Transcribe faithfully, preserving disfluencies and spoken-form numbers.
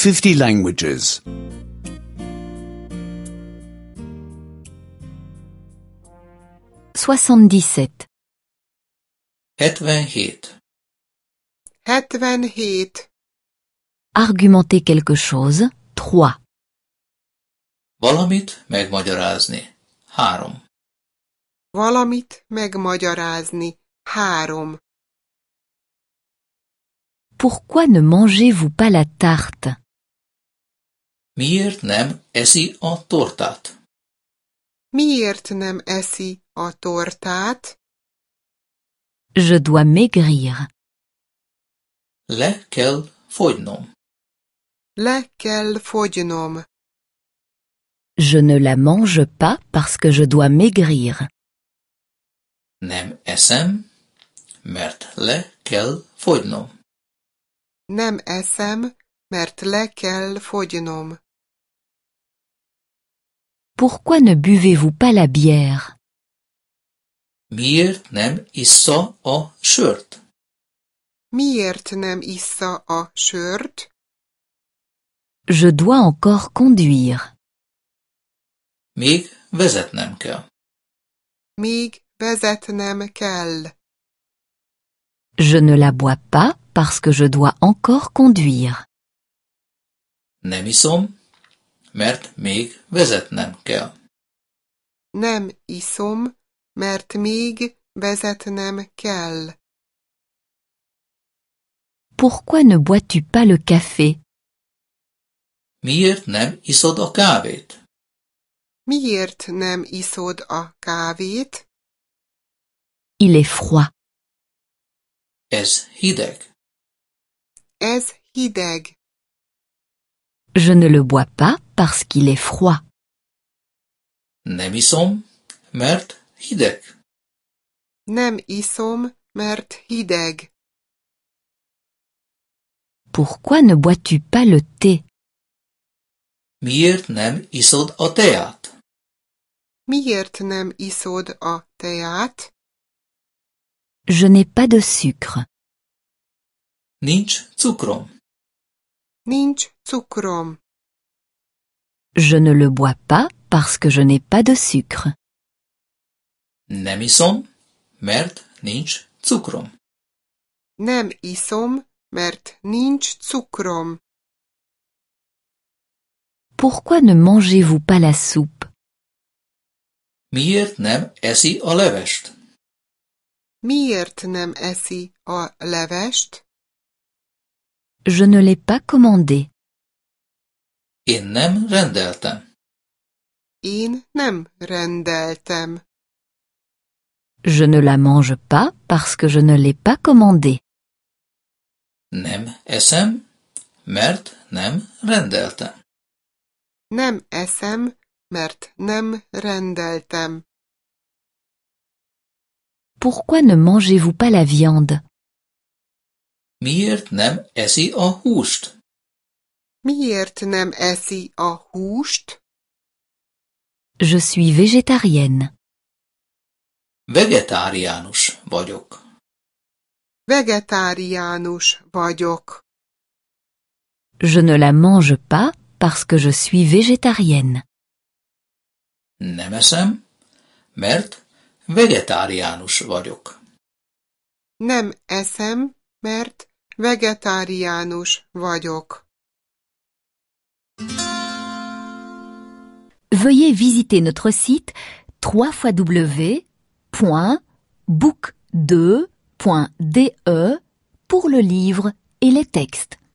fifty languages. soixante-dix-sept. hetvenhét. hetvenhét. Argumenter quelque chose. trois. Valamit megmagyarázni. három. Valamit megmagyarázni. három. Pourquoi ne mangez-vous pas la tarte? Miért nem eszi a tortát? Miért nem eszi a tortát? Je dois maigrir. Le kell fogynom. Le kell fogynom. Je ne la mange pas parce que je dois maigrir. Nem eszem, mert le kell fogynom. Nem eszem, mert le kell fogynom. Pourquoi ne buvez-vous pas la bière? Miért nem issza a sört? Miért nem issza a sört? Je dois encore conduire. Még vezetnem kell. Még vezetnem kell. Je ne la bois pas parce que je dois encore conduire. Nem iszom, mert még vezetnem kell. Nem iszom, mert még vezetnem kell. Pourquoi ne bois-tu pas le café? Miért nem iszod a kávét? Miért nem iszod a kávét? Il est froid. Ez hideg. Ez hideg. Je ne le bois pas parce qu'il est froid. Nem iszom, mert hideg. Nem iszom, mert hideg. Pourquoi ne bois-tu pas le thé? Miért nem iszod a teát? Miért nem iszod a teát? Je n'ai pas de sucre. Nincs cukrom. Nincs cukrom. Je ne le bois pas parce que je n'ai pas de sucre. Nem iszom, mert nincs cukrom. Nem iszom, mert nincs cukrom. Pourquoi ne mangez-vous pas la soupe? Miért nem eszi a levest? Miért nem eszi a levest? Je ne l'ai pas commandé. Én nem rendeltem. Én nem rendeltem. Je ne la mange pas parce que je ne l'ai pas commandé. Nem eszem, mert nem rendeltem. Nem eszem, mert nem rendeltem. Pourquoi ne mangez-vous pas la viande? Miért nem eszi a húst? Miért nem eszi a húst? Je suis végétarienne. Vegetáriánus vagyok. Vegetáriánus vagyok. Je ne la mange pas parce que je suis végétarienne. Nem eszem, mert vegetáriánus vagyok. Nem eszem, mert vegetáriánus vagyok. Veuillez visiter notre site w w w point book deux point d e pour le livre et les textes.